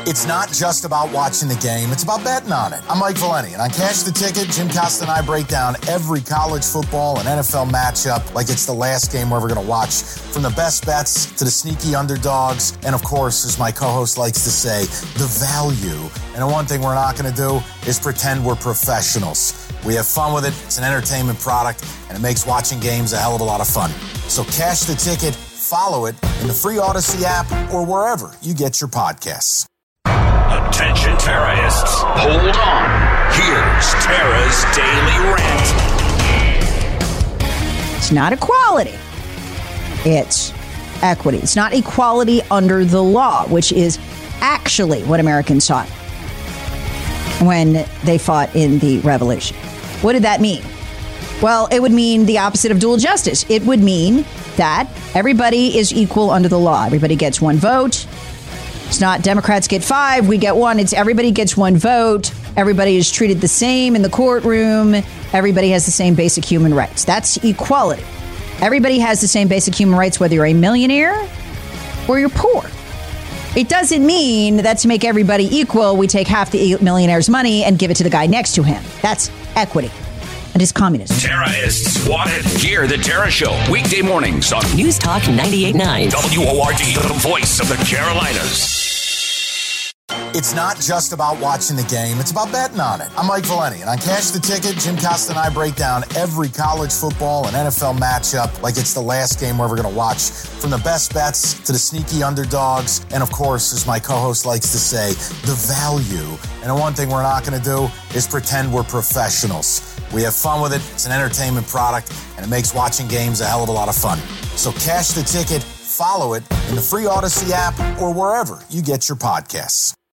It's not just about watching the game, it's about betting on it. I'm Mike Valeni, and on Cash the Ticket, Jim Costa and I break down every college football and NFL matchup like it's the last game we're ever going to watch, from the best bets to the sneaky underdogs, and of course, as my co-host likes to say, the value. And the one thing we're not going to do is pretend we're professionals. We have fun with it, it's an entertainment product, and it makes watching games a hell of a lot of fun. So Cash the Ticket, follow it in the free Odyssey app or wherever you get your podcasts. Attention terrorists, hold on. Here's Tara's Daily Rant. It's not equality. It's equity. It's not equality under the law, which is actually what Americans sought when they fought in the Revolution. What did that mean? Well, it would mean the opposite of dual justice. It would mean that everybody is equal under the law. Everybody gets one vote. It's not Democrats get 5, we get 1. It's everybody gets one vote. Everybody is treated the same in the courtroom. Everybody has the same basic human rights. That's equality. Everybody has the same basic human rights, whether you're a millionaire or you're poor. It doesn't mean that to make everybody equal, we take half the millionaire's money and give it to the guy next to him. That's equity. It is communism. Terrorists wanted. Hear the Tara Show weekday mornings on News Talk 98.9 WORD, the voice of the Carolinas. It's not just about watching the game, it's about betting on it. I'm Mike Valeni, and on Cash the Ticket, Jim Costa and I break down every college football and NFL matchup like it's the last game we're ever going to watch, from the best bets to the sneaky underdogs, and of course, as my co-host likes to say, the value. And the one thing we're not going to do is pretend we're professionals. We have fun with it, it's an entertainment product, and it makes watching games a hell of a lot of fun. So Cash the Ticket, follow it in the free Odyssey app or wherever you get your podcasts.